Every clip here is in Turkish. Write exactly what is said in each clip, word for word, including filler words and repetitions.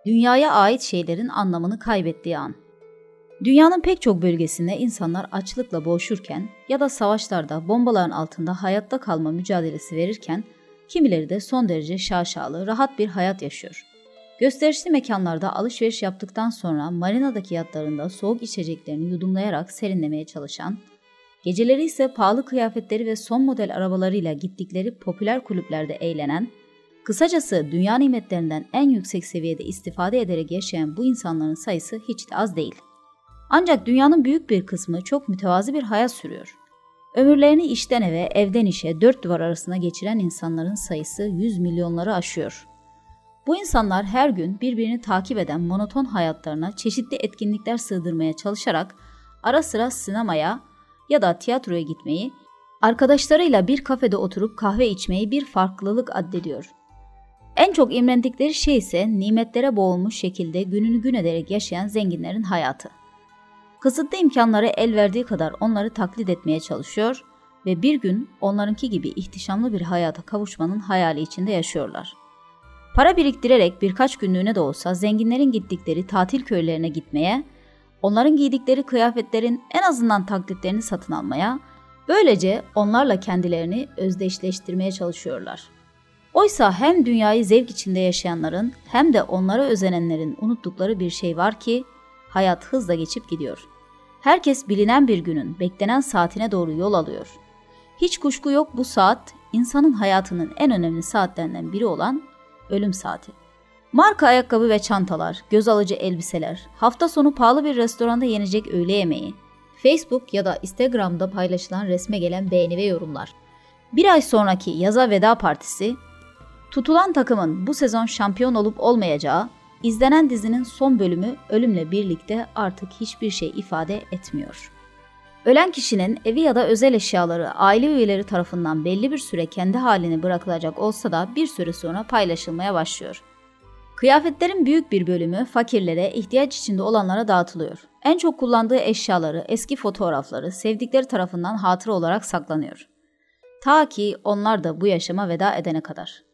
Dünyaya ait şeylerin anlamını kaybettiği an. Dünyanın pek çok bölgesinde insanlar açlıkla boğuşurken ya da savaşlarda bombaların altında hayatta kalma mücadelesi verirken kimileri de son derece şaşalı, rahat bir hayat yaşıyor. Gösterişli mekanlarda alışveriş yaptıktan sonra marinadaki yatlarında soğuk içeceklerini yudumlayarak serinlemeye çalışan, geceleri ise pahalı kıyafetleri ve son model arabalarıyla gittikleri popüler kulüplerde eğlenen, kısacası dünya nimetlerinden en yüksek seviyede istifade ederek yaşayan bu insanların sayısı hiç de az değil. Ancak dünyanın büyük bir kısmı çok mütevazı bir hayat sürüyor. Ömürlerini işten eve, evden işe, dört duvar arasında geçiren insanların sayısı yüz milyonları aşıyor. Bu insanlar her gün birbirini takip eden monoton hayatlarına çeşitli etkinlikler sığdırmaya çalışarak ara sıra sinemaya ya da tiyatroya gitmeyi, arkadaşlarıyla bir kafede oturup kahve içmeyi bir farklılık addediyor. En çok imrendikleri şey ise nimetlere boğulmuş şekilde gününü gün ederek yaşayan zenginlerin hayatı. Kısıtlı imkanları el verdiği kadar onları taklit etmeye çalışıyor ve bir gün onlarınki gibi ihtişamlı bir hayata kavuşmanın hayali içinde yaşıyorlar. Para biriktirerek birkaç günlüğüne de olsa zenginlerin gittikleri tatil köylerine gitmeye, onların giydikleri kıyafetlerin en azından taklitlerini satın almaya, böylece onlarla kendilerini özdeşleştirmeye çalışıyorlar. Oysa hem dünyayı zevk içinde yaşayanların hem de onlara özenenlerin unuttukları bir şey var ki, hayat hızla geçip gidiyor. Herkes bilinen bir günün beklenen saatine doğru yol alıyor. Hiç kuşku yok bu saat, insanın hayatının en önemli saatlerinden biri olan ölüm saati. Marka ayakkabı ve çantalar, göz alıcı elbiseler, hafta sonu pahalı bir restoranda yenecek öğle yemeği, Facebook ya da Instagram'da paylaşılan resme gelen beğeni ve yorumlar. Bir ay sonraki yaza veda partisi, tutulan takımın bu sezon şampiyon olup olmayacağı, izlenen dizinin son bölümü ölümle birlikte artık hiçbir şey ifade etmiyor. Ölen kişinin evi ya da özel eşyaları aile üyeleri tarafından belli bir süre kendi haline bırakılacak olsa da bir süre sonra paylaşılmaya başlıyor. Kıyafetlerin büyük bir bölümü fakirlere, ihtiyaç içinde olanlara dağıtılıyor. En çok kullandığı eşyaları, eski fotoğrafları sevdikleri tarafından hatıra olarak saklanıyor. Ta ki onlar da bu yaşama veda edene kadar.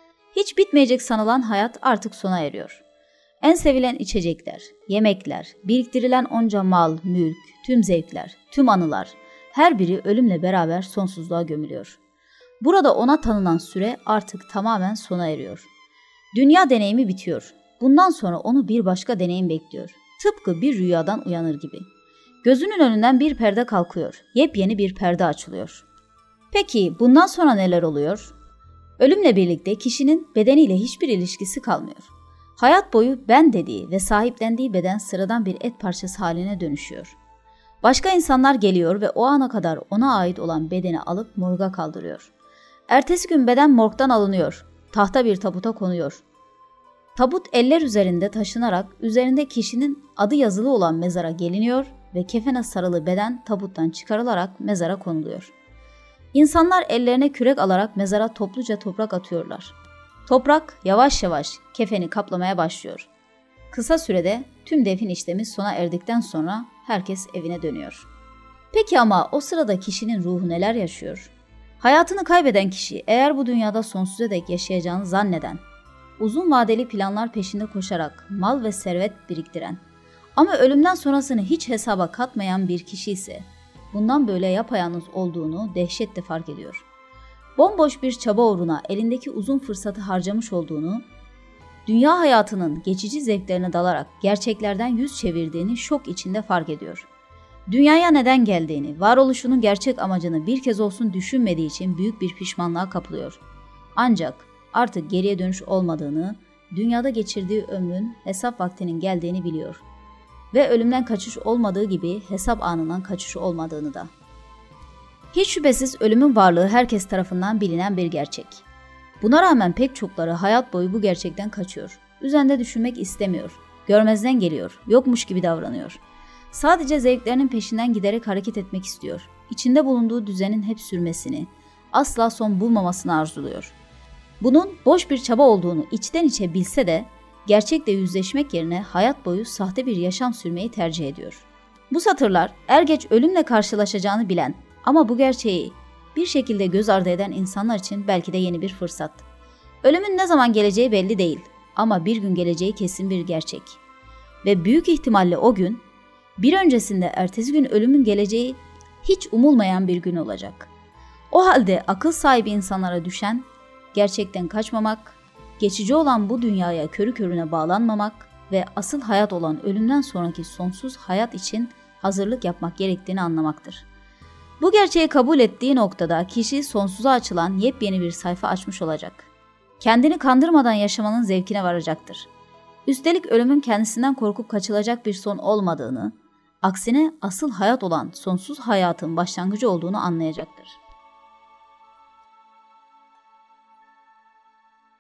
Hiç bitmeyecek sanılan hayat artık sona eriyor. En sevilen içecekler, yemekler, biriktirilen onca mal, mülk, tüm zevkler, tüm anılar, her biri ölümle beraber sonsuzluğa gömülüyor. Burada ona tanınan süre artık tamamen sona eriyor. Dünya deneyimi bitiyor. Bundan sonra onu bir başka deneyim bekliyor. Tıpkı bir rüyadan uyanır gibi. Gözünün önünden bir perde kalkıyor. Yepyeni bir perde açılıyor. Peki bundan sonra neler oluyor? Ölümle birlikte kişinin bedeniyle hiçbir ilişkisi kalmıyor. Hayat boyu ben dediği ve sahiplendiği beden sıradan bir et parçası haline dönüşüyor. Başka insanlar geliyor ve o ana kadar ona ait olan bedeni alıp morga kaldırıyor. Ertesi gün beden morgdan alınıyor. Tahta bir tabuta konuyor. Tabut eller üzerinde taşınarak üzerinde kişinin adı yazılı olan mezara geliniyor ve kefene sarılı beden tabuttan çıkarılarak mezara konuluyor. İnsanlar ellerine kürek alarak mezara topluca toprak atıyorlar. Toprak yavaş yavaş kefeni kaplamaya başlıyor. Kısa sürede tüm defin işlemi sona erdikten sonra herkes evine dönüyor. Peki ama o sırada kişinin ruhu neler yaşıyor? Hayatını kaybeden kişi eğer bu dünyada sonsuza dek yaşayacağını zanneden, uzun vadeli planlar peşinde koşarak mal ve servet biriktiren ama ölümden sonrasını hiç hesaba katmayan bir kişi ise bundan böyle yapayalnız olduğunu dehşetle fark ediyor. Bomboş bir çaba uğruna elindeki uzun fırsatı harcamış olduğunu, dünya hayatının geçici zevklerine dalarak gerçeklerden yüz çevirdiğini şok içinde fark ediyor. Dünyaya neden geldiğini, varoluşunun gerçek amacını bir kez olsun düşünmediği için büyük bir pişmanlığa kapılıyor. Ancak artık geriye dönüş olmadığını, dünyada geçirdiği ömrün hesap vaktinin geldiğini biliyor. Ve ölümden kaçış olmadığı gibi hesap anından kaçış olmadığını da. Hiç şüphesiz ölümün varlığı herkes tarafından bilinen bir gerçek. Buna rağmen pek çokları hayat boyu bu gerçekten kaçıyor. Üzerinde düşünmek istemiyor. Görmezden geliyor. Yokmuş gibi davranıyor. Sadece zevklerinin peşinden giderek hareket etmek istiyor. İçinde bulunduğu düzenin hep sürmesini, asla son bulmamasını arzuluyor. Bunun boş bir çaba olduğunu içten içe bilse de gerçekle yüzleşmek yerine hayat boyu sahte bir yaşam sürmeyi tercih ediyor. Bu satırlar er geç ölümle karşılaşacağını bilen ama bu gerçeği bir şekilde göz ardı eden insanlar için belki de yeni bir fırsat. Ölümün ne zaman geleceği belli değil ama bir gün geleceği kesin bir gerçek. Ve büyük ihtimalle o gün, bir öncesinde ertesi gün ölümün geleceği hiç umulmayan bir gün olacak. O halde akıl sahibi insanlara düşen, gerçekten kaçmamak, geçici olan bu dünyaya körü körüne bağlanmamak ve asıl hayat olan ölümden sonraki sonsuz hayat için hazırlık yapmak gerektiğini anlamaktır. Bu gerçeği kabul ettiği noktada kişi sonsuza açılan yepyeni bir sayfa açmış olacak. Kendini kandırmadan yaşamanın zevkine varacaktır. Üstelik ölümün kendisinden korkup kaçılacak bir son olmadığını, aksine asıl hayat olan sonsuz hayatın başlangıcı olduğunu anlayacaktır.